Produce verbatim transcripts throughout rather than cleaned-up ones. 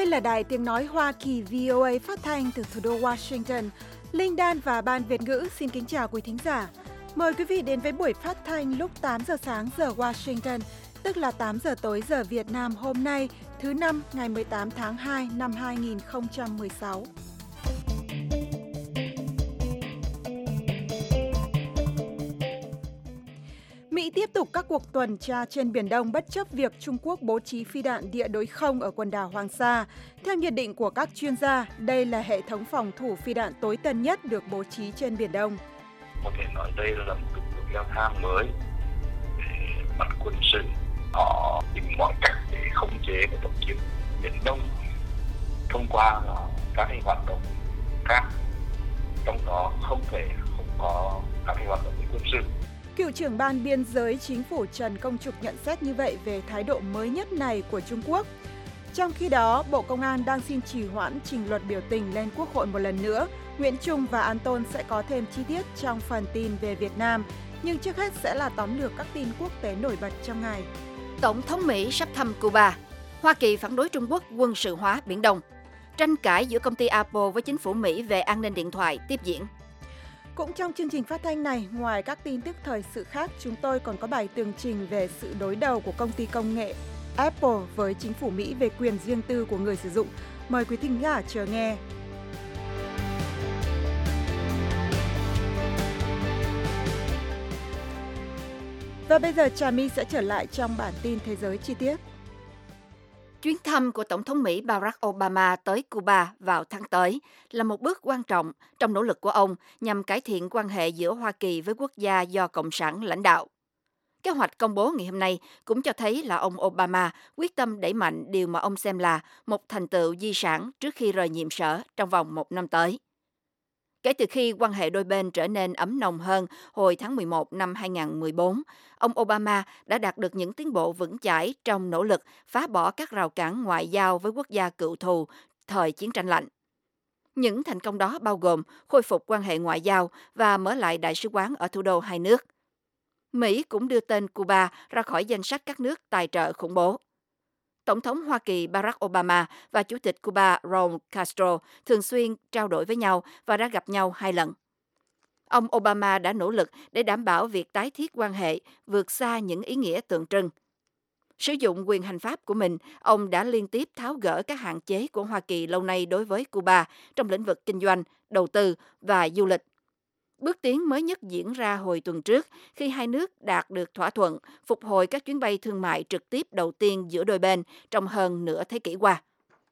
Đây là Đài Tiếng Nói Hoa Kỳ vê o a phát thanh từ thủ đô Washington. Linh Đan và Ban Việt ngữ xin kính chào quý thính giả. Mời quý vị đến với buổi phát thanh lúc tám giờ sáng giờ Washington, tức là tám giờ tối giờ Việt Nam hôm nay, thứ Năm, ngày mười tám tháng hai năm hai nghìn không trăm mười sáu. Mỹ tiếp tục các cuộc tuần tra trên Biển Đông bất chấp việc Trung Quốc bố trí phi đạn địa đối không ở quần đảo Hoàng Sa. Theo nhận định của các chuyên gia, đây là hệ thống phòng thủ phi đạn tối tân nhất được bố trí trên Biển Đông. Có thể nói đây là một cuộc leo thang mới về mặt quân sự. Họ tìm mọi cách để khống chế và độc chiếm Biển Đông thông qua các cái hoạt động khác, trong đó không thể không có các cái hoạt động quân sự. Cựu trưởng ban biên giới chính phủ Trần Công Trục nhận xét như vậy về thái độ mới nhất này của Trung Quốc. Trong khi đó, Bộ Công an đang xin trì hoãn trình luật biểu tình lên Quốc hội một lần nữa. Nguyễn Trung và An Tôn sẽ có thêm chi tiết trong phần tin về Việt Nam. Nhưng trước hết sẽ là tóm lược các tin quốc tế nổi bật trong ngày. Tổng thống Mỹ sắp thăm Cuba. Hoa Kỳ phản đối Trung Quốc quân sự hóa Biển Đông. Tranh cãi giữa công ty Apple với chính phủ Mỹ về an ninh điện thoại tiếp diễn. Cũng trong chương trình phát thanh này, ngoài các tin tức thời sự khác, chúng tôi còn có bài tường trình về sự đối đầu của công ty công nghệ Apple với chính phủ Mỹ về quyền riêng tư của người sử dụng. Mời quý thính giả chờ nghe. Và bây giờ Trà My sẽ trở lại trong bản tin thế giới chi tiết. Chuyến thăm của Tổng thống Mỹ Barack Obama tới Cuba vào tháng tới là một bước quan trọng trong nỗ lực của ông nhằm cải thiện quan hệ giữa Hoa Kỳ với quốc gia do Cộng sản lãnh đạo. Kế hoạch công bố ngày hôm nay cũng cho thấy là ông Obama quyết tâm đẩy mạnh điều mà ông xem là một thành tựu di sản trước khi rời nhiệm sở trong vòng một năm tới. Kể từ khi quan hệ đôi bên trở nên ấm nồng hơn hồi tháng mười một năm hai nghìn không trăm mười bốn, ông Obama đã đạt được những tiến bộ vững chãi trong nỗ lực phá bỏ các rào cản ngoại giao với quốc gia cựu thù thời chiến tranh lạnh. Những thành công đó bao gồm khôi phục quan hệ ngoại giao và mở lại đại sứ quán ở thủ đô hai nước. Mỹ cũng đưa tên Cuba ra khỏi danh sách các nước tài trợ khủng bố. Tổng thống Hoa Kỳ Barack Obama và Chủ tịch Cuba Raúl Castro thường xuyên trao đổi với nhau và đã gặp nhau hai lần. Ông Obama đã nỗ lực để đảm bảo việc tái thiết quan hệ vượt xa những ý nghĩa tượng trưng. Sử dụng quyền hành pháp của mình, ông đã liên tiếp tháo gỡ các hạn chế của Hoa Kỳ lâu nay đối với Cuba trong lĩnh vực kinh doanh, đầu tư và du lịch. Bước tiến mới nhất diễn ra hồi tuần trước khi hai nước đạt được thỏa thuận phục hồi các chuyến bay thương mại trực tiếp đầu tiên giữa đôi bên trong hơn nửa thế kỷ qua.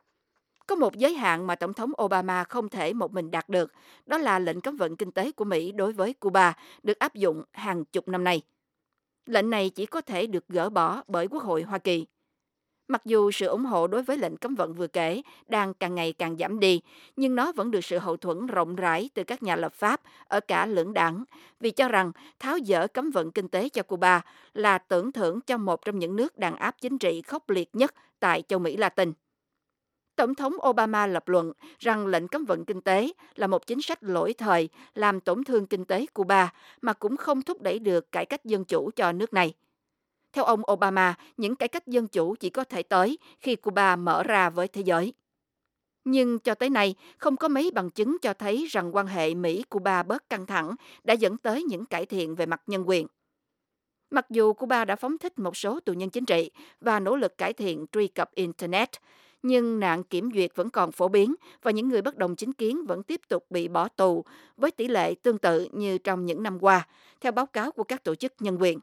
Có một giới hạn mà Tổng thống Obama không thể một mình đạt được, đó là lệnh cấm vận kinh tế của Mỹ đối với Cuba được áp dụng hàng chục năm nay. Lệnh này chỉ có thể được gỡ bỏ bởi Quốc hội Hoa Kỳ. Mặc dù sự ủng hộ đối với lệnh cấm vận vừa kể đang càng ngày càng giảm đi, nhưng nó vẫn được sự hậu thuẫn rộng rãi từ các nhà lập pháp ở cả lưỡng đảng, vì cho rằng tháo dỡ cấm vận kinh tế cho Cuba là tưởng thưởng cho một trong những nước đàn áp chính trị khốc liệt nhất tại châu Mỹ Latin. Tổng thống Obama lập luận rằng lệnh cấm vận kinh tế là một chính sách lỗi thời làm tổn thương kinh tế Cuba mà cũng không thúc đẩy được cải cách dân chủ cho nước này. Theo ông Obama, những cải cách dân chủ chỉ có thể tới khi Cuba mở ra với thế giới. Nhưng cho tới nay, không có mấy bằng chứng cho thấy rằng quan hệ Mỹ-Cuba bớt căng thẳng đã dẫn tới những cải thiện về mặt nhân quyền. Mặc dù Cuba đã phóng thích một số tù nhân chính trị và nỗ lực cải thiện truy cập Internet, nhưng nạn kiểm duyệt vẫn còn phổ biến và những người bất đồng chính kiến vẫn tiếp tục bị bỏ tù với tỷ lệ tương tự như trong những năm qua, theo báo cáo của các tổ chức nhân quyền.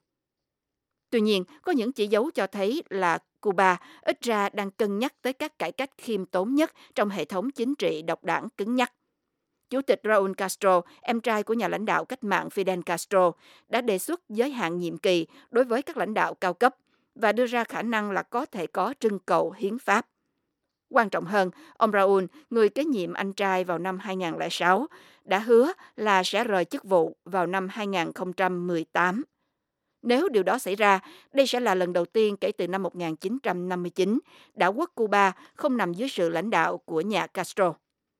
Tuy nhiên, có những chỉ dấu cho thấy là Cuba ít ra đang cân nhắc tới các cải cách khiêm tốn nhất trong hệ thống chính trị độc đảng cứng nhắc. Chủ tịch Raúl Castro, em trai của nhà lãnh đạo cách mạng Fidel Castro, đã đề xuất giới hạn nhiệm kỳ đối với các lãnh đạo cao cấp và đưa ra khả năng là có thể có trưng cầu hiến pháp. Quan trọng hơn, ông Raúl, người kế nhiệm anh trai vào năm hai nghìn không trăm lẻ sáu, đã hứa là sẽ rời chức vụ vào năm hai nghìn không trăm mười tám. Nếu điều đó xảy ra, đây sẽ là lần đầu tiên kể từ năm một nghìn chín trăm năm mươi chín, đảo quốc Cuba không nằm dưới sự lãnh đạo của nhà Castro.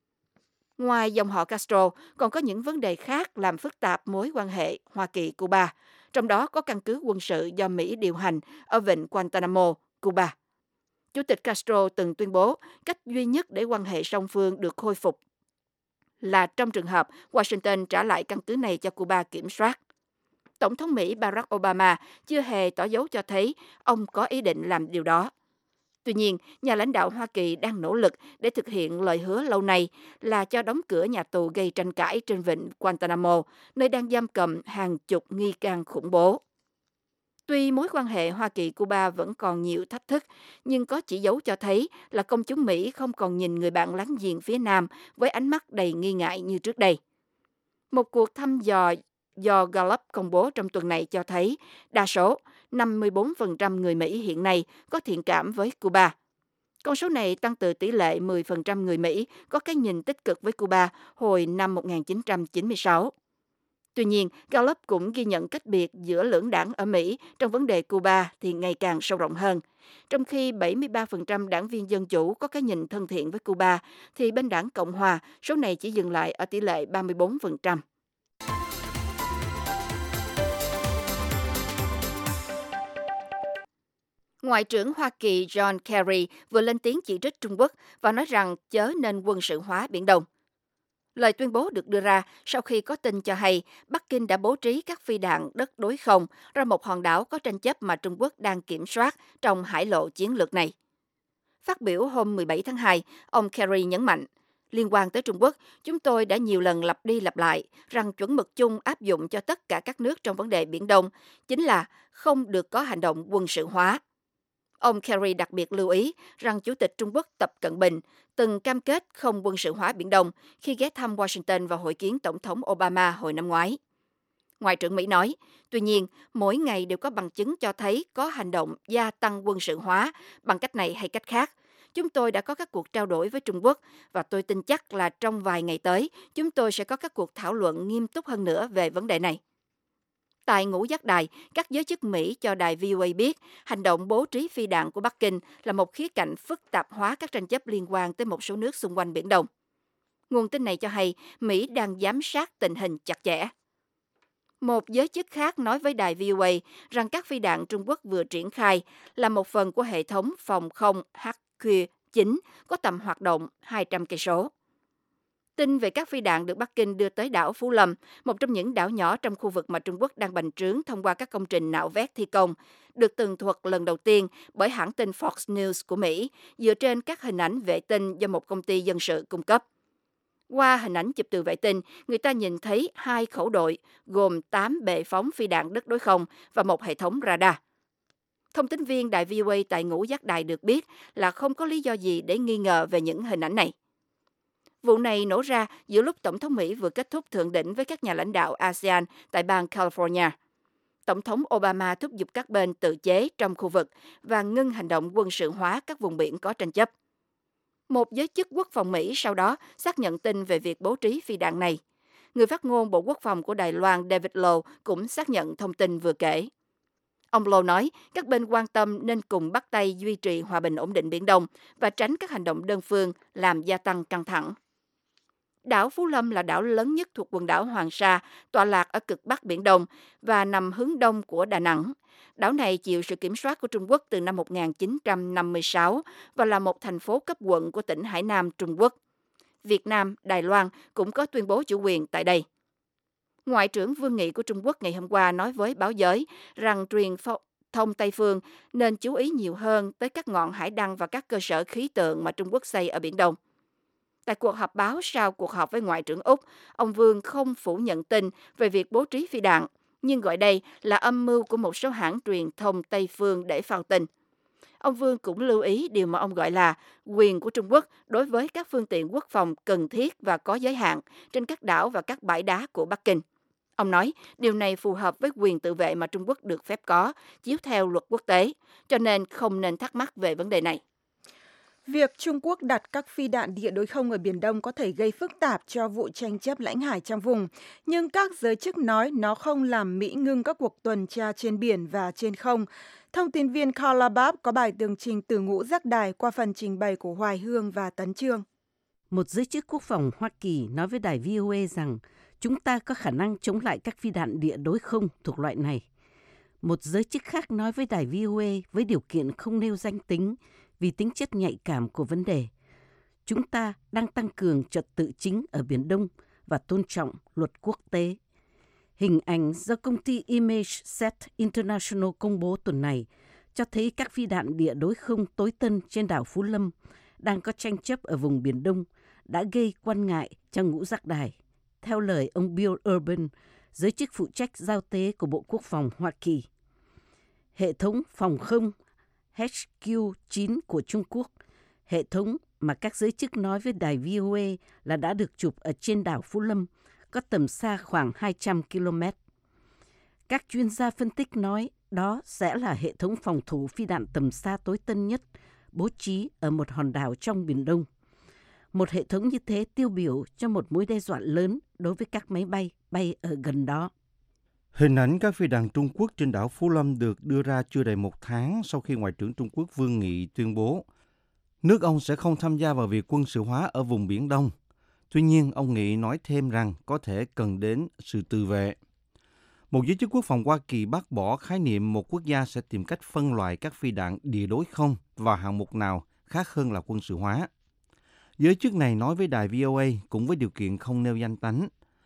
Ngoài dòng họ Castro, còn có những vấn đề khác làm phức tạp mối quan hệ Hoa Kỳ-Cuba, trong đó có căn cứ quân sự do Mỹ điều hành ở vịnh Guantanamo, Cuba. Chủ tịch Castro từng tuyên bố cách duy nhất để quan hệ song phương được khôi phục là trong trường hợp Washington trả lại căn cứ này cho Cuba kiểm soát. Tổng thống Mỹ Barack Obama chưa hề tỏ dấu cho thấy ông có ý định làm điều đó. Tuy nhiên, nhà lãnh đạo Hoa Kỳ đang nỗ lực để thực hiện lời hứa lâu nay là cho đóng cửa nhà tù gây tranh cãi trên vịnh Guantanamo, nơi đang giam cầm hàng chục nghi can khủng bố. Tuy mối quan hệ Hoa Kỳ-Cuba vẫn còn nhiều thách thức, nhưng có chỉ dấu cho thấy là công chúng Mỹ không còn nhìn người bạn láng giềng phía Nam với ánh mắt đầy nghi ngại như trước đây. Một cuộc thăm dò do Gallup công bố trong tuần này cho thấy đa số, năm mươi bốn phần trăm người Mỹ hiện nay có thiện cảm với Cuba. Con số này tăng từ tỷ lệ mười phần trăm người Mỹ có cái nhìn tích cực với Cuba hồi năm một nghìn chín trăm chín mươi sáu. Tuy nhiên, Gallup cũng ghi nhận cách biệt giữa lưỡng đảng ở Mỹ trong vấn đề Cuba thì ngày càng sâu rộng hơn. Trong khi bảy mươi ba phần trăm đảng viên Dân Chủ có cái nhìn thân thiện với Cuba, thì bên đảng Cộng Hòa, số này chỉ dừng lại ở tỷ lệ ba mươi bốn phần trăm. Ngoại trưởng Hoa Kỳ John Kerry vừa lên tiếng chỉ trích Trung Quốc và nói rằng chớ nên quân sự hóa Biển Đông. Lời tuyên bố được đưa ra sau khi có tin cho hay Bắc Kinh đã bố trí các phi đạn đất đối không ra một hòn đảo có tranh chấp mà Trung Quốc đang kiểm soát trong hải lộ chiến lược này. Phát biểu hôm mười bảy tháng hai, ông Kerry nhấn mạnh, liên quan tới Trung Quốc, chúng tôi đã nhiều lần lặp đi lặp lại rằng chuẩn mực chung áp dụng cho tất cả các nước trong vấn đề Biển Đông chính là không được có hành động quân sự hóa. Ông Kerry đặc biệt lưu ý rằng Chủ tịch Trung Quốc Tập Cận Bình từng cam kết không quân sự hóa Biển Đông khi ghé thăm Washington và hội kiến Tổng thống Obama hồi năm ngoái. Ngoại trưởng Mỹ nói, tuy nhiên, mỗi ngày đều có bằng chứng cho thấy có hành động gia tăng quân sự hóa bằng cách này hay cách khác. Chúng tôi đã có các cuộc trao đổi với Trung Quốc và tôi tin chắc là trong vài ngày tới, chúng tôi sẽ có các cuộc thảo luận nghiêm túc hơn nữa về vấn đề này. Tại Ngũ Giác Đài, các giới chức Mỹ cho đài vê o a biết hành động bố trí phi đạn của Bắc Kinh là một khía cạnh phức tạp hóa các tranh chấp liên quan tới một số nước xung quanh Biển Đông. Nguồn tin này cho hay Mỹ đang giám sát tình hình chặt chẽ. Một giới chức khác nói với đài vê o a rằng các phi đạn Trung Quốc vừa triển khai là một phần của hệ thống phòng không H Q chín có tầm hoạt động hai trăm cây số. Tin về các phi đạn được Bắc Kinh đưa tới đảo Phú Lâm, một trong những đảo nhỏ trong khu vực mà Trung Quốc đang bành trướng thông qua các công trình nạo vét thi công, được tường thuật lần đầu tiên bởi hãng tin Fox News của Mỹ, dựa trên các hình ảnh vệ tinh do một công ty dân sự cung cấp. Qua hình ảnh chụp từ vệ tinh, người ta nhìn thấy hai khẩu đội gồm tám bệ phóng phi đạn đất đối không và một hệ thống radar. Thông tin viên đài vê o a tại Ngũ Giác Đài được biết là không có lý do gì để nghi ngờ về những hình ảnh này. Vụ này nổ ra giữa lúc Tổng thống Mỹ vừa kết thúc thượng đỉnh với các nhà lãnh đạo a sê an tại bang California. Tổng thống Obama thúc giục các bên tự chế trong khu vực và ngưng hành động quân sự hóa các vùng biển có tranh chấp. Một giới chức quốc phòng Mỹ sau đó xác nhận tin về việc bố trí phi đạn này. Người phát ngôn Bộ Quốc phòng của Đài Loan David Low cũng xác nhận thông tin vừa kể. Ông Low nói các bên quan tâm nên cùng bắt tay duy trì hòa bình ổn định Biển Đông và tránh các hành động đơn phương làm gia tăng căng thẳng. Đảo Phú Lâm là đảo lớn nhất thuộc quần đảo Hoàng Sa, tọa lạc ở cực Bắc Biển Đông và nằm hướng đông của Đà Nẵng. Đảo này chịu sự kiểm soát của Trung Quốc từ năm một nghìn chín trăm năm mươi sáu và là một thành phố cấp quận của tỉnh Hải Nam, Trung Quốc. Việt Nam, Đài Loan cũng có tuyên bố chủ quyền tại đây. Ngoại trưởng Vương Nghị của Trung Quốc ngày hôm qua nói với báo giới rằng truyền thông Tây phương nên chú ý nhiều hơn tới các ngọn hải đăng và các cơ sở khí tượng mà Trung Quốc xây ở Biển Đông. Tại cuộc họp báo sau cuộc họp với Ngoại trưởng Úc, ông Vương không phủ nhận tin về việc bố trí phi đạn, nhưng gọi đây là âm mưu của một số hãng truyền thông Tây phương để phao tin. Ông Vương cũng lưu ý điều mà ông gọi là quyền của Trung Quốc đối với các phương tiện quốc phòng cần thiết và có giới hạn trên các đảo và các bãi đá của Bắc Kinh. Ông nói điều này phù hợp với quyền tự vệ mà Trung Quốc được phép có, chiếu theo luật quốc tế, cho nên không nên thắc mắc về vấn đề này. Việc Trung Quốc đặt các phi đạn địa đối không ở Biển Đông có thể gây phức tạp cho vụ tranh chấp lãnh hải trong vùng, nhưng các giới chức nói nó không làm Mỹ ngưng các cuộc tuần tra trên biển và trên không. Thông tin viên Carla Babb có bài tường trình từ Ngũ Giác Đài qua phần trình bày của Hoài Hương và Tấn Trương. Một giới chức quốc phòng Hoa Kỳ nói với đài vê o a rằng chúng ta có khả năng chống lại các phi đạn địa đối không thuộc loại này. Một giới chức khác nói với đài vê o a với điều kiện không nêu danh tính, vì tính chất nhạy cảm của vấn đề. Chúng ta đang tăng cường trật tự chính ở Biển Đông và tôn trọng luật quốc tế. Hình ảnh do công ty ImageSat International công bố tuần này cho thấy các phi đạn địa đối không tối tân trên đảo Phú Lâm đang có tranh chấp ở vùng Biển Đông đã gây quan ngại cho ngũ giác đài. Theo lời ông Bill Urban, giới chức phụ trách giao tế của Bộ Quốc phòng Hoa Kỳ, hệ thống phòng không H Q chín của Trung Quốc, hệ thống mà các giới chức nói với đài vê o a là đã được chụp ở trên đảo Phú Lâm, có tầm xa khoảng hai trăm ki lô mét. Các chuyên gia phân tích nói đó sẽ là hệ thống phòng thủ phi đạn tầm xa tối tân nhất bố trí ở một hòn đảo trong Biển Đông. Một hệ thống như thế tiêu biểu cho một mối đe dọa lớn đối với các máy bay bay ở gần đó. Hình ảnh các phi đạn Trung Quốc trên đảo Phú Lâm được đưa ra chưa đầy một tháng sau khi Ngoại trưởng Trung Quốc Vương Nghị tuyên bố nước ông sẽ không tham gia vào việc quân sự hóa ở vùng Biển Đông. Tuy nhiên, ông Nghị nói thêm rằng có thể cần đến sự tự vệ. Một giới chức quốc phòng Hoa Kỳ bác bỏ khái niệm một quốc gia sẽ tìm cách phân loại các phi đạn địa đối không vào hạng mục nào khác hơn là quân sự hóa. Giới chức này nói với đài vê o a cũng với điều kiện không nêu danh tánh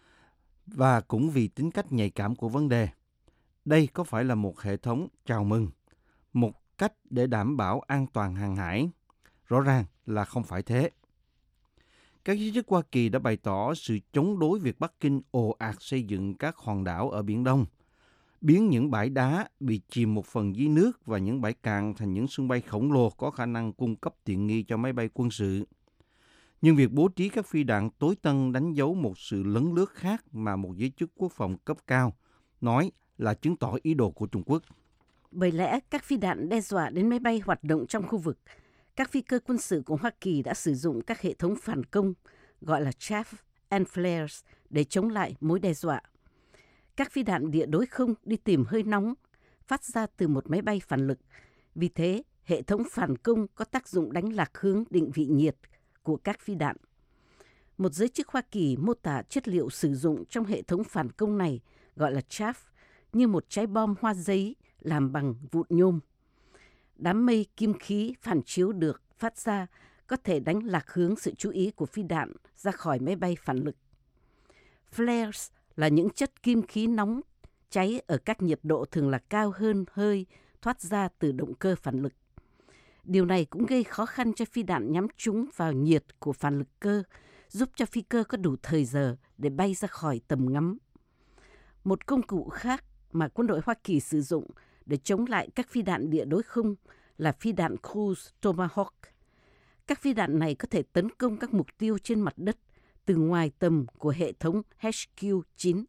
và cũng vì tính cách nhạy cảm của vấn đề. Đây có phải là một hệ thống chào mừng, một cách để đảm bảo an toàn hàng hải? Rõ ràng là không phải thế. Các giới chức Hoa Kỳ đã bày tỏ sự chống đối việc Bắc Kinh ồ ạt xây dựng các hòn đảo ở Biển Đông, biến những bãi đá bị chìm một phần dưới nước và những bãi cạn thành những sân bay khổng lồ có khả năng cung cấp tiện nghi cho máy bay quân sự. Nhưng việc bố trí các phi đạn tối tân đánh dấu một sự lấn lướt khác mà một giới chức quốc phòng cấp cao nói là chứng tỏ ý đồ của Trung Quốc. Bởi lẽ các phi đạn đe dọa đến máy bay hoạt động trong khu vực. Các phi cơ quân sự của Hoa Kỳ đã sử dụng các hệ thống phản công gọi là chaff and flares để chống lại mối đe dọa. Các phi đạn địa đối không đi tìm hơi nóng phát ra từ một máy bay phản lực. Vì thế, hệ thống phản công có tác dụng đánh lạc hướng định vị nhiệt của các phi đạn. Một giới chức Hoa Kỳ mô tả chất liệu sử dụng trong hệ thống phản công này gọi là chaff như một trái bom hoa giấy làm bằng vụn nhôm. Đám mây kim khí phản chiếu được phát ra có thể đánh lạc hướng sự chú ý của phi đạn ra khỏi máy bay phản lực. Flares là những chất kim khí nóng cháy ở các nhiệt độ thường là cao hơn hơi thoát ra từ động cơ phản lực. Điều này cũng gây khó khăn cho phi đạn nhắm trúng vào nhiệt của phản lực cơ, giúp cho phi cơ có đủ thời giờ để bay ra khỏi tầm ngắm. Một công cụ khác mà quân đội Hoa Kỳ sử dụng để chống lại các phi đạn địa đối không là phi đạn cruise Tomahawk. Các phi đạn này có thể tấn công các mục tiêu trên mặt đất từ ngoài tầm của hệ thống H Q chín.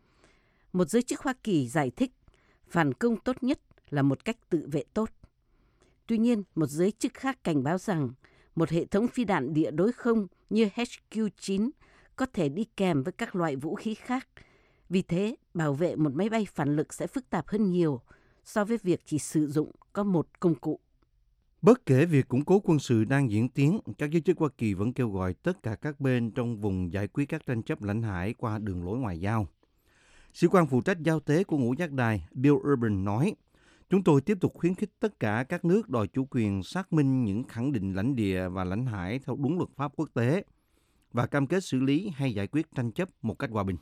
Một giới chức Hoa Kỳ giải thích phản công tốt nhất là một cách tự vệ tốt. Tuy nhiên, một giới chức khác cảnh báo rằng một hệ thống phi đạn địa đối không như H Q chín có thể đi kèm với các loại vũ khí khác. Vì thế, bảo vệ một máy bay phản lực sẽ phức tạp hơn nhiều so với việc chỉ sử dụng có một công cụ. Bất kể việc củng cố quân sự đang diễn tiến, các giới chức Hoa Kỳ vẫn kêu gọi tất cả các bên trong vùng giải quyết các tranh chấp lãnh hải qua đường lối ngoại giao. Sĩ quan phụ trách giao tế của ngũ giác đài Bill Urban nói, chúng tôi tiếp tục khuyến khích tất cả các nước đòi chủ quyền xác minh những khẳng định lãnh địa và lãnh hải theo đúng luật pháp quốc tế và cam kết xử lý hay giải quyết tranh chấp một cách hòa bình.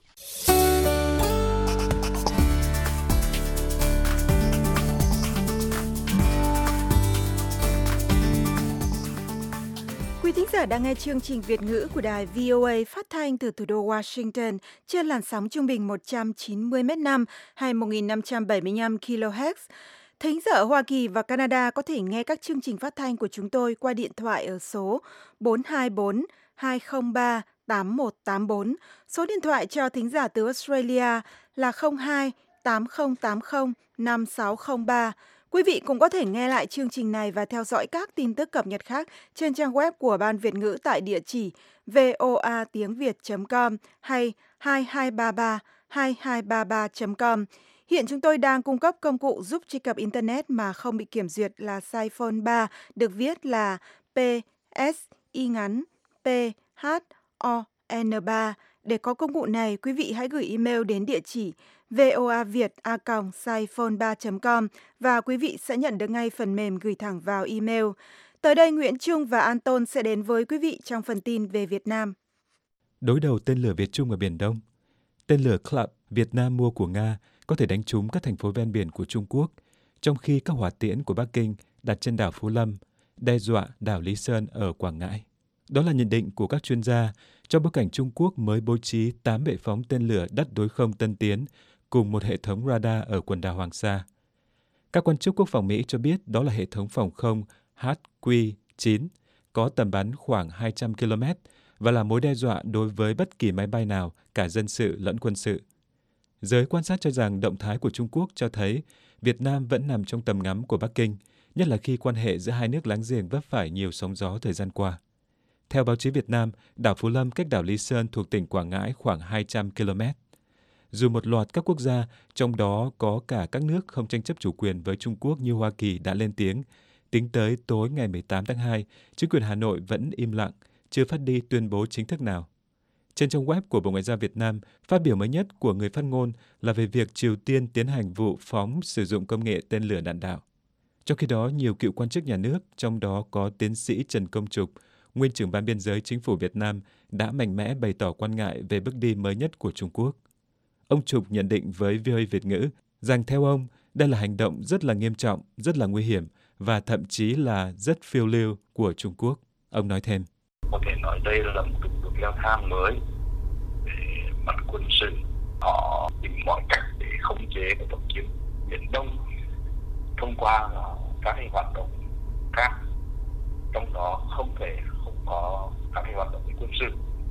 Quý thính giả đang nghe chương trình Việt ngữ của đài vê o a phát thanh từ thủ đô Washington trên làn sóng trung bình một trăm chín mươi mét năm hay một nghìn năm trăm bảy mươi lăm ki lô héc. Thính giả ở Hoa Kỳ và Canada có thể nghe các chương trình phát thanh của chúng tôi qua điện thoại ở số bốn hai bốn hai không ba tám một tám bốn. Số điện thoại cho thính giả từ Australia là không hai tám không tám không năm sáu không ba. Quý vị cũng có thể nghe lại chương trình này và theo dõi các tin tức cập nhật khác trên trang web của Ban Việt ngữ tại địa chỉ voa tiếng việt chấm com hay hai hai ba ba hai hai ba ba chấm com. Hiện chúng tôi đang cung cấp công cụ giúp truy cập Internet mà không bị kiểm duyệt là Siphone ba, được viết là P S Y ngắn P H O N ba. Để có công cụ này, quý vị hãy gửi email đến địa chỉ voaviet a còng siphone ba chấm com và quý vị sẽ nhận được ngay phần mềm gửi thẳng vào email. Tới đây Nguyễn Trung và An Tôn sẽ đến với quý vị trong phần tin về Việt Nam. Đối đầu tên lửa Việt Trung ở Biển Đông. Tên lửa Club Việt Nam mua của Nga có thể đánh trúng các thành phố ven biển của Trung Quốc, trong khi các hỏa tiễn của Bắc Kinh đặt trên đảo Phú Lâm, đe dọa đảo Lý Sơn ở Quảng Ngãi. Đó là nhận định của các chuyên gia trong bối cảnh Trung Quốc mới bố trí tám bệ phóng tên lửa đất đối không tân tiến cùng một hệ thống radar ở quần đảo Hoàng Sa. Các quan chức quốc phòng Mỹ cho biết đó là hệ thống phòng không H Q chín có tầm bắn khoảng hai trăm ki lô mét và là mối đe dọa đối với bất kỳ máy bay nào, cả dân sự lẫn quân sự. Giới quan sát cho rằng động thái của Trung Quốc cho thấy Việt Nam vẫn nằm trong tầm ngắm của Bắc Kinh, nhất là khi quan hệ giữa hai nước láng giềng vấp phải nhiều sóng gió thời gian qua. Theo báo chí Việt Nam, đảo Phú Lâm cách đảo Lý Sơn thuộc tỉnh Quảng Ngãi khoảng hai trăm ki lô mét. Dù một loạt các quốc gia, trong đó có cả các nước không tranh chấp chủ quyền với Trung Quốc như Hoa Kỳ đã lên tiếng, tính tới tối ngày mười tám tháng hai, chính quyền Hà Nội vẫn im lặng, chưa phát đi tuyên bố chính thức nào. Trên trang web của Bộ Ngoại giao Việt Nam, phát biểu mới nhất của người phát ngôn là về việc Triều Tiên tiến hành vụ phóng sử dụng công nghệ tên lửa đạn đạo. Trong khi đó, nhiều cựu quan chức nhà nước, trong đó có tiến sĩ Trần Công Trục, nguyên trưởng ban biên giới chính phủ Việt Nam, đã mạnh mẽ bày tỏ quan ngại về bước đi mới nhất của Trung Quốc. Ông Trục nhận định với vê o a Việt ngữ rằng theo ông, đây là hành động rất là nghiêm trọng, rất là nguy hiểm và thậm chí là rất phiêu lưu của Trung Quốc. Ông nói thêm. Có thể nói đây là một cái bước leo thang mới về mặt quân sự. Họ tìm mọi cách để khống chế và độc chiếm Biển Đông thông qua các cái hoạt động khác, trong đó không thể không có các cái hoạt động quân sự.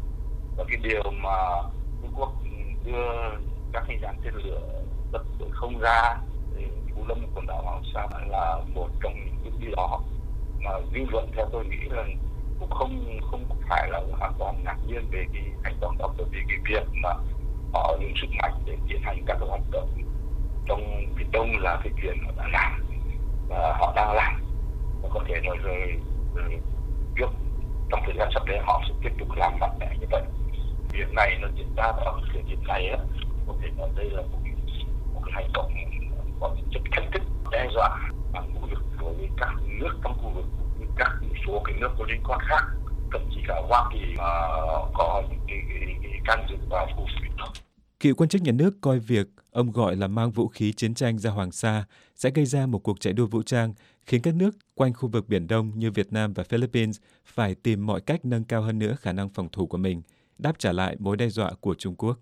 Và cái điều mà Trung Quốc đưa các cái dàn tên lửa đất đối không ra Phú Lâm quần đảo Hoàng Sa là một trong những bước đi đó mà dư luận theo tôi nghĩ là cũng không không phải là hoàn toàn ngạc nhiên về cái hành động đó, bởi vì cái việc mà họ dùng sức mạnh để tiến hành các hoạt động trong Biển Đông là cái chuyện họ đã làm và họ đang làm, và có thể nói rồi, rồi trước trong thời gian sắp đến họ sẽ tiếp tục làm mạnh mẽ như vậy. Việc này nó diễn ra vào thời điểm này á, có thể nói đây là một, một cái hành động có tính chất thách thức, đe dọa bằng vũ lực đối với các nước trong khu vực, các một số cái nước có liên quan khác, thậm chí cả Hoa Kỳ mà có những cái, cái, cái can dự vào khu vực đó. Cựu quan chức nhà nước coi việc ông gọi là mang vũ khí chiến tranh ra Hoàng Sa sẽ gây ra một cuộc chạy đua vũ trang, khiến các nước quanh khu vực Biển Đông như Việt Nam và Philippines phải tìm mọi cách nâng cao hơn nữa khả năng phòng thủ của mình, đáp trả lại mối đe dọa của Trung Quốc.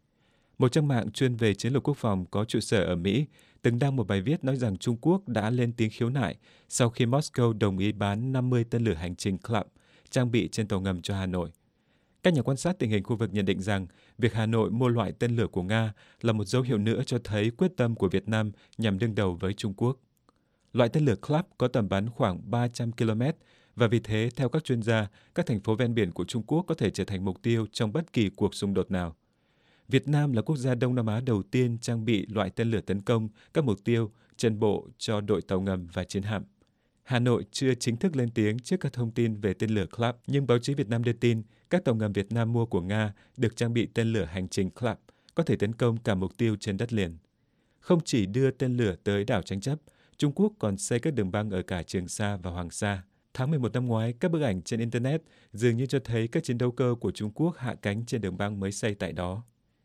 Một trang mạng chuyên về chiến lược quốc phòng có trụ sở ở Mỹ từng đăng một bài viết nói rằng Trung Quốc đã lên tiếng khiếu nại sau khi Moscow đồng ý bán năm mươi tên lửa hành trình Club trang bị trên tàu ngầm cho Hà Nội. Các nhà quan sát tình hình khu vực nhận định rằng việc Hà Nội mua loại tên lửa của Nga là một dấu hiệu nữa cho thấy quyết tâm của Việt Nam nhằm đương đầu với Trung Quốc. Loại tên lửa Club có tầm bắn khoảng ba trăm ki lô mét và vì thế, theo các chuyên gia, các thành phố ven biển của Trung Quốc có thể trở thành mục tiêu trong bất kỳ cuộc xung đột nào. Việt Nam là quốc gia Đông Nam Á đầu tiên trang bị loại tên lửa tấn công các mục tiêu trên bộ cho đội tàu ngầm và chiến hạm. Hà Nội chưa chính thức lên tiếng trước các thông tin về tên lửa Club, nhưng báo chí Việt Nam đưa tin các tàu ngầm Việt Nam mua của Nga được trang bị tên lửa hành trình Club, có thể tấn công cả mục tiêu trên đất liền. Không chỉ đưa tên lửa tới đảo tranh chấp, Trung Quốc còn xây các đường băng ở cả Trường Sa và Hoàng Sa. Tháng mười một năm ngoái, các bức ảnh trên Internet dường như cho thấy các chiến đấu cơ của Trung Quốc hạ cánh trên đường băng mới xây tại đó.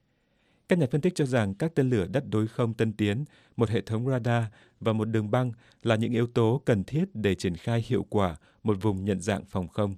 Các nhà phân tích cho rằng các tên lửa đất đối không tân tiến, một hệ thống radar và một đường băng là những yếu tố cần thiết để triển khai hiệu quả một vùng nhận dạng phòng không.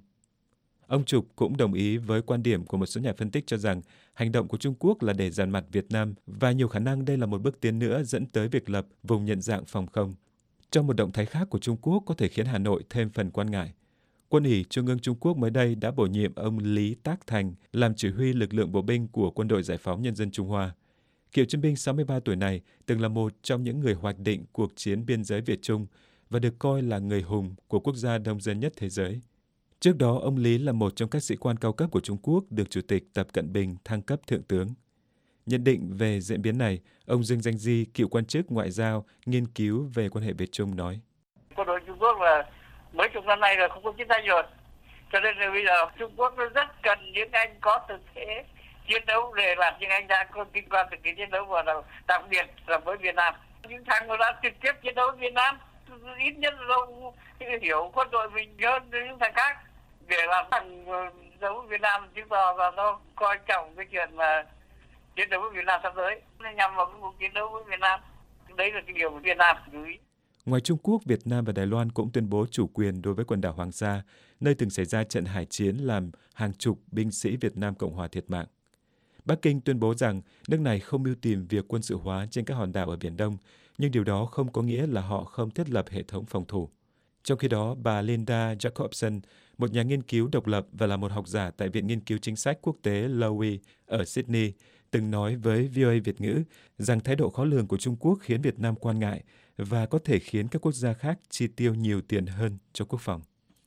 Ông Trục cũng đồng ý với quan điểm của một số nhà phân tích cho rằng hành động của Trung Quốc là để dàn mặt Việt Nam và nhiều khả năng đây là một bước tiến nữa dẫn tới việc lập vùng nhận dạng phòng không. Trong một động thái khác của Trung Quốc có thể khiến Hà Nội thêm phần quan ngại. Quân ủy Trung ương Trung Quốc mới đây đã bổ nhiệm ông Lý Tác Thành làm chỉ huy lực lượng bộ binh của Quân đội Giải phóng Nhân dân Trung Hoa. Cựu chiến binh sáu mươi ba tuổi này từng là một trong những người hoạch định cuộc chiến biên giới Việt Trung và được coi là người hùng của quốc gia đông dân nhất thế giới. Trước đó, ông Lý là một trong các sĩ quan cao cấp của Trung Quốc được Chủ tịch Tập Cận Bình thăng cấp thượng tướng. Nhận định về diễn biến này, ông Dương Danh Di, cựu quan chức ngoại giao, nghiên cứu về quan hệ Việt Trung nói. Quân đội Trung Quốc là mấy chục năm nay là không có chiến tranh rồi, cho nên là bây giờ Trung Quốc nó rất cần những anh có thực thế chiến đấu để làm những anh đã có kinh quan thực chiến đấu, và đặc biệt là với Việt Nam. Những thằng nó đã trực tiếp chiến đấu với Việt Nam ít nhất là ông hiểu quân đội mình hơn những thằng khác để làm thằng đấu Việt Nam chứng tỏ là nó coi trọng cái chuyện mà chiến đấu với Việt Nam sắp tới, nó nhằm vào cái cuộc chiến đấu với Việt Nam. Đấy là cái điều mà Việt Nam lưu ý. Ngoài Trung Quốc, Việt Nam và Đài Loan cũng tuyên bố chủ quyền đối với quần đảo Hoàng Sa, nơi từng xảy ra trận hải chiến làm hàng chục binh sĩ Việt Nam Cộng hòa thiệt mạng. Bắc Kinh tuyên bố rằng nước này không mưu tìm việc quân sự hóa trên các hòn đảo ở Biển Đông, nhưng điều đó không có nghĩa là họ không thiết lập hệ thống phòng thủ. Trong khi đó, bà Linda Jacobson, một nhà nghiên cứu độc lập và là một học giả tại Viện Nghiên cứu Chính sách Quốc tế Lowy ở Sydney, từng nói với vê o a Việt ngữ rằng thái độ khó lường của Trung Quốc khiến Việt Nam quan ngại và có thể khiến các quốc gia khác chi tiêu nhiều tiền hơn cho quốc phòng.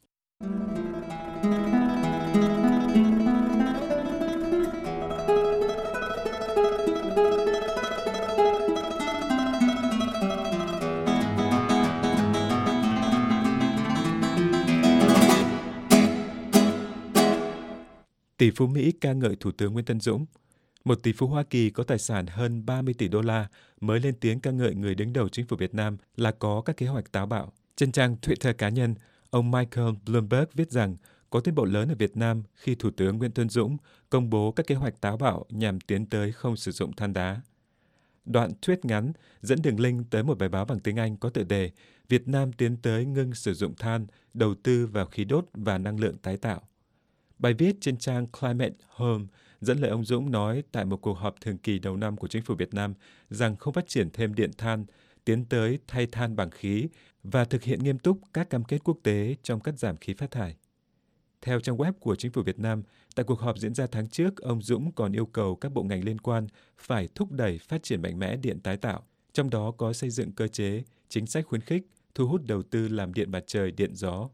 Tỷ phú Mỹ ca ngợi Thủ tướng Nguyễn Tấn Dũng. Một tỷ phú Hoa Kỳ có tài sản hơn ba mươi tỷ đô la mới lên tiếng ca ngợi người đứng đầu chính phủ Việt Nam là có các kế hoạch táo bạo. Trên trang Twitter cá nhân, ông Michael Bloomberg viết rằng có tiến bộ lớn ở Việt Nam khi Thủ tướng Nguyễn Tấn Dũng công bố các kế hoạch táo bạo nhằm tiến tới không sử dụng than đá. Đoạn tweet ngắn dẫn đường link tới một bài báo bằng tiếng Anh có tựa đề Việt Nam tiến tới ngưng sử dụng than, đầu tư vào khí đốt và năng lượng tái tạo. Bài viết trên trang Climate Home dẫn lời ông Dũng nói tại một cuộc họp thường kỳ đầu năm của chính phủ Việt Nam rằng không phát triển thêm điện than, tiến tới thay than bằng khí và thực hiện nghiêm túc các cam kết quốc tế trong cắt giảm khí phát thải. Theo trang web của chính phủ Việt Nam, tại cuộc họp diễn ra tháng trước, ông Dũng còn yêu cầu các bộ ngành liên quan phải thúc đẩy phát triển mạnh mẽ điện tái tạo, trong đó có xây dựng cơ chế, chính sách khuyến khích, thu hút đầu tư làm điện mặt trời, điện gió.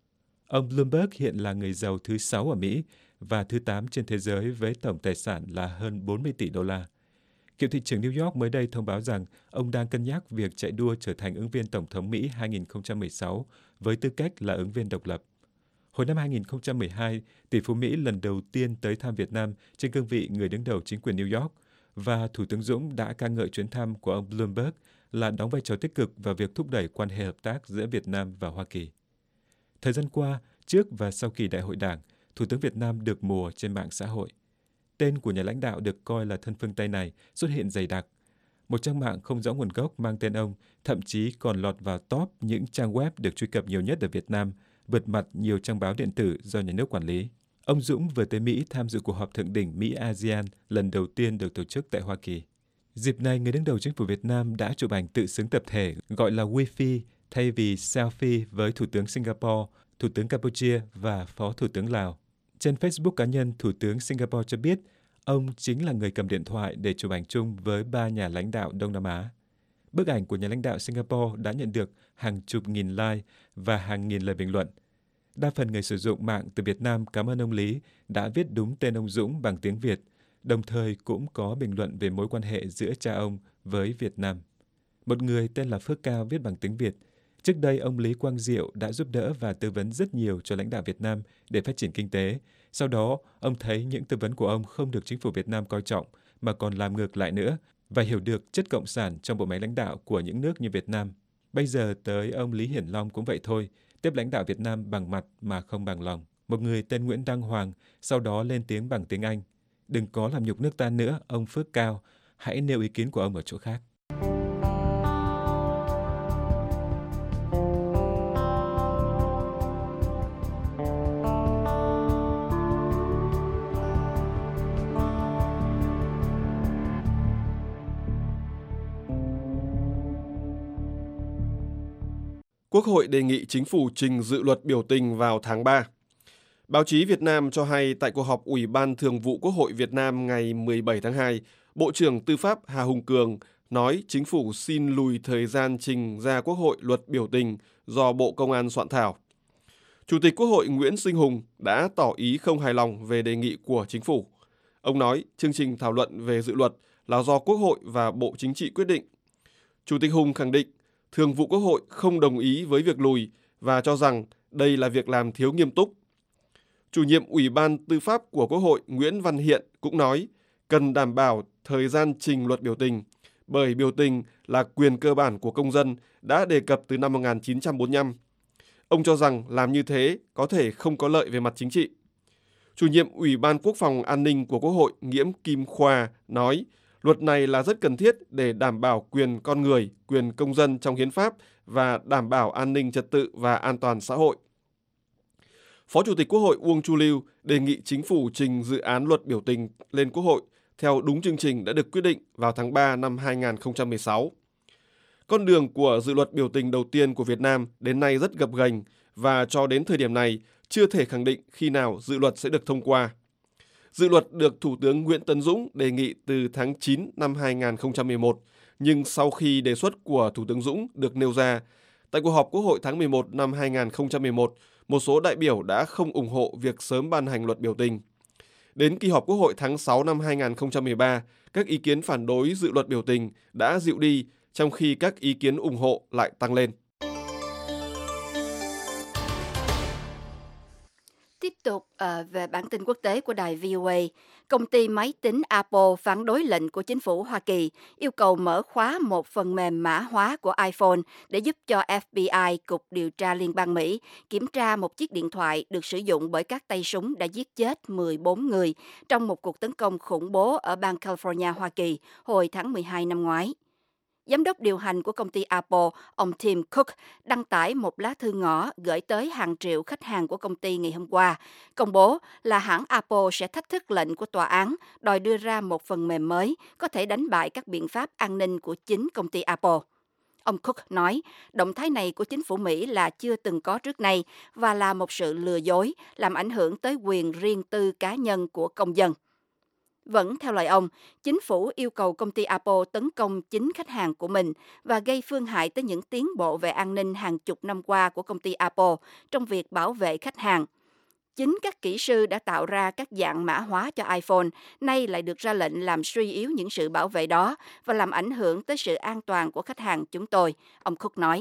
Ông Bloomberg hiện là người giàu thứ sáu ở Mỹ và thứ tám trên thế giới với tổng tài sản là hơn bốn mươi tỷ đô la. Cựu thị trưởng New York mới đây thông báo rằng ông đang cân nhắc việc chạy đua trở thành ứng viên Tổng thống Mỹ hai nghìn không trăm mười sáu với tư cách là ứng viên độc lập. Hồi năm hai nghìn không trăm mười hai, tỷ phú Mỹ lần đầu tiên tới thăm Việt Nam trên cương vị người đứng đầu chính quyền New York và Thủ tướng Dũng đã ca ngợi chuyến thăm của ông Bloomberg là đóng vai trò tích cực vào việc thúc đẩy quan hệ hợp tác giữa Việt Nam và Hoa Kỳ. Thời gian qua, trước và sau kỳ đại hội đảng, Thủ tướng Việt Nam được mùa trên mạng xã hội. Tên của nhà lãnh đạo được coi là thân phương Tây này xuất hiện dày đặc. Một trang mạng không rõ nguồn gốc mang tên ông thậm chí còn lọt vào top những trang web được truy cập nhiều nhất ở Việt Nam, vượt mặt nhiều trang báo điện tử do nhà nước quản lý. Ông Dũng vừa tới Mỹ tham dự cuộc họp thượng đỉnh Mỹ-a sê an lần đầu tiên được tổ chức tại Hoa Kỳ. Dịp này, người đứng đầu chính phủ Việt Nam đã chụp ảnh tự xứng tập thể gọi là Wi-Fi thay vì selfie với Thủ tướng Singapore, Thủ tướng Campuchia và Phó Thủ tướng Lào. Trên Facebook cá nhân, Thủ tướng Singapore cho biết ông chính là người cầm điện thoại để chụp ảnh chung với ba nhà lãnh đạo Đông Nam Á. Bức ảnh của nhà lãnh đạo Singapore đã nhận được hàng chục nghìn like và hàng nghìn lời bình luận. Đa phần người sử dụng mạng từ Việt Nam cảm ơn ông Lý đã viết đúng tên ông Dũng bằng tiếng Việt, đồng thời cũng có bình luận về mối quan hệ giữa cha ông với Việt Nam. Một người tên là Phước Cao viết bằng tiếng Việt. Trước đây, ông Lý Quang Diệu đã giúp đỡ và tư vấn rất nhiều cho lãnh đạo Việt Nam để phát triển kinh tế. Sau đó, ông thấy những tư vấn của ông không được chính phủ Việt Nam coi trọng, mà còn làm ngược lại nữa, và hiểu được chất cộng sản trong bộ máy lãnh đạo của những nước như Việt Nam. Bây giờ tới ông Lý Hiển Long cũng vậy thôi, tiếp lãnh đạo Việt Nam bằng mặt mà không bằng lòng. Một người tên Nguyễn Đăng Hoàng sau đó lên tiếng bằng tiếng Anh. Đừng có làm nhục nước ta nữa, ông Phước Cao. Hãy nêu ý kiến của ông ở chỗ khác. Quốc hội đề nghị chính phủ trình dự luật biểu tình vào tháng ba. Báo chí Việt Nam cho hay tại cuộc họp Ủy ban Thường vụ Quốc hội Việt Nam ngày mười bảy tháng hai, Bộ trưởng Tư pháp Hà Hùng Cường nói chính phủ xin lùi thời gian trình ra Quốc hội luật biểu tình do Bộ Công an soạn thảo. Chủ tịch Quốc hội Nguyễn Sinh Hùng đã tỏ ý không hài lòng về đề nghị của chính phủ. Ông nói chương trình thảo luận về dự luật là do Quốc hội và Bộ Chính trị quyết định. Chủ tịch Hùng khẳng định Thường vụ Quốc hội không đồng ý với việc lùi và cho rằng đây là việc làm thiếu nghiêm túc. Chủ nhiệm Ủy ban Tư pháp của Quốc hội Nguyễn Văn Hiện cũng nói cần đảm bảo thời gian trình luật biểu tình bởi biểu tình là quyền cơ bản của công dân đã đề cập từ năm một nghìn chín trăm bốn mươi lăm. Ông cho rằng làm như thế có thể không có lợi về mặt chính trị. Chủ nhiệm Ủy ban Quốc phòng An ninh của Quốc hội Nghiễm Kim Khoa nói, luật này là rất cần thiết để đảm bảo quyền con người, quyền công dân trong hiến pháp và đảm bảo an ninh trật tự và an toàn xã hội. Phó Chủ tịch Quốc hội Uông Chu Lưu đề nghị chính phủ trình dự án luật biểu tình lên Quốc hội theo đúng chương trình đã được quyết định vào tháng ba năm hai nghìn không trăm mười sáu. Con đường của dự luật biểu tình đầu tiên của Việt Nam đến nay rất gập ghềnh và cho đến thời điểm này chưa thể khẳng định khi nào dự luật sẽ được thông qua. Dự luật được Thủ tướng Nguyễn Tấn Dũng đề nghị từ tháng chín năm hai nghìn không trăm mười một, nhưng sau khi đề xuất của Thủ tướng Dũng được nêu ra, tại cuộc họp Quốc hội tháng mười một năm hai nghìn không trăm mười một, một số đại biểu đã không ủng hộ việc sớm ban hành luật biểu tình. Đến kỳ họp Quốc hội tháng sáu năm hai nghìn không trăm mười ba, các ý kiến phản đối dự luật biểu tình đã dịu đi, trong khi các ý kiến ủng hộ lại tăng lên. Tiếp tục uh, về bản tin quốc tế của đài vê o a, công ty máy tính Apple phản đối lệnh của chính phủ Hoa Kỳ yêu cầu mở khóa một phần mềm mã hóa của iPhone để giúp cho ép bê i, Cục Điều tra Liên bang Mỹ, kiểm tra một chiếc điện thoại được sử dụng bởi các tay súng đã giết chết mười bốn người trong một cuộc tấn công khủng bố ở bang California, Hoa Kỳ hồi tháng mười hai năm ngoái. Giám đốc điều hành của công ty Apple, ông Tim Cook, đăng tải một lá thư ngỏ gửi tới hàng triệu khách hàng của công ty ngày hôm qua, công bố là hãng Apple sẽ thách thức lệnh của tòa án đòi đưa ra một phần mềm mới có thể đánh bại các biện pháp an ninh của chính công ty Apple. Ông Cook nói, động thái này của chính phủ Mỹ là chưa từng có trước nay và là một sự lừa dối, làm ảnh hưởng tới quyền riêng tư cá nhân của công dân. Vẫn theo lời ông, chính phủ yêu cầu công ty Apple tấn công chính khách hàng của mình và gây phương hại tới những tiến bộ về an ninh hàng chục năm qua của công ty Apple trong việc bảo vệ khách hàng. Chính các kỹ sư đã tạo ra các dạng mã hóa cho iPhone, nay lại được ra lệnh làm suy yếu những sự bảo vệ đó và làm ảnh hưởng tới sự an toàn của khách hàng chúng tôi, ông Cook nói.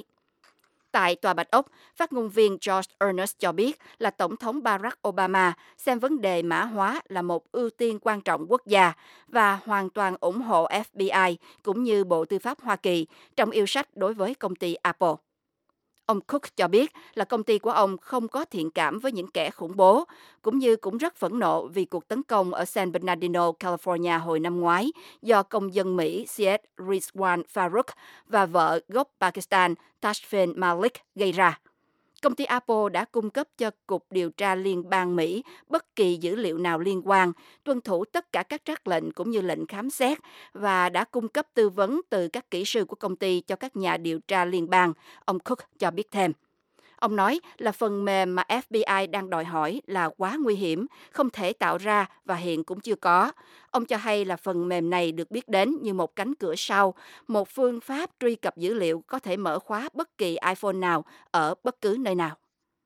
Tại Tòa Bạch Ốc, phát ngôn viên George Ernest cho biết là Tổng thống Barack Obama xem vấn đề mã hóa là một ưu tiên quan trọng quốc gia và hoàn toàn ủng hộ ép bê i cũng như Bộ Tư pháp Hoa Kỳ trong yêu sách đối với công ty Apple. Ông Cook cho biết là công ty của ông không có thiện cảm với những kẻ khủng bố, cũng như cũng rất phẫn nộ vì cuộc tấn công ở San Bernardino, California hồi năm ngoái do công dân Mỹ Syed Rizwan Farouk và vợ gốc Pakistan Tashfeen Malik gây ra. Công ty Apple đã cung cấp cho Cục Điều tra Liên bang Mỹ bất kỳ dữ liệu nào liên quan, tuân thủ tất cả các trắc lệnh cũng như lệnh khám xét và đã cung cấp tư vấn từ các kỹ sư của công ty cho các nhà điều tra liên bang, ông Cook cho biết thêm. Ông nói là phần mềm mà ép bê i đang đòi hỏi là quá nguy hiểm, không thể tạo ra và hiện cũng chưa có. Ông cho hay là phần mềm này được biết đến như một cánh cửa sau, một phương pháp truy cập dữ liệu có thể mở khóa bất kỳ iPhone nào ở bất cứ nơi nào.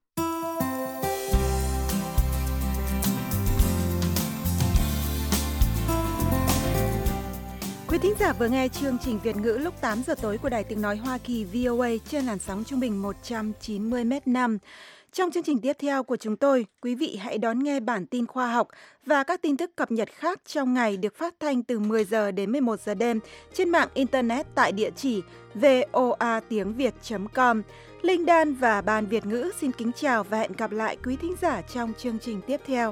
Quý thính giả vừa nghe chương trình Việt ngữ lúc tám giờ tối của Đài Tiếng Nói Hoa Kỳ vê o a trên làn sóng trung bình một trăm chín mươi mét năm. Trong chương trình tiếp theo của chúng tôi, quý vị hãy đón nghe bản tin khoa học và các tin tức cập nhật khác trong ngày được phát thanh từ mười giờ đến mười một giờ đêm trên mạng Internet tại địa chỉ voa tiếng việt chấm com. Linh Đan và Ban Việt ngữ xin kính chào và hẹn gặp lại quý thính giả trong chương trình tiếp theo.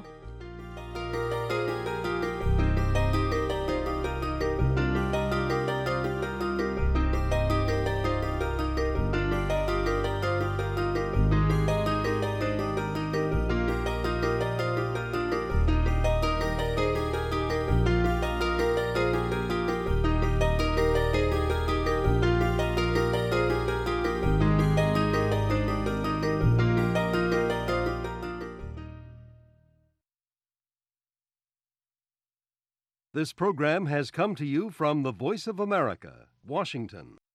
This program has come to you from the Voice of America, Washington.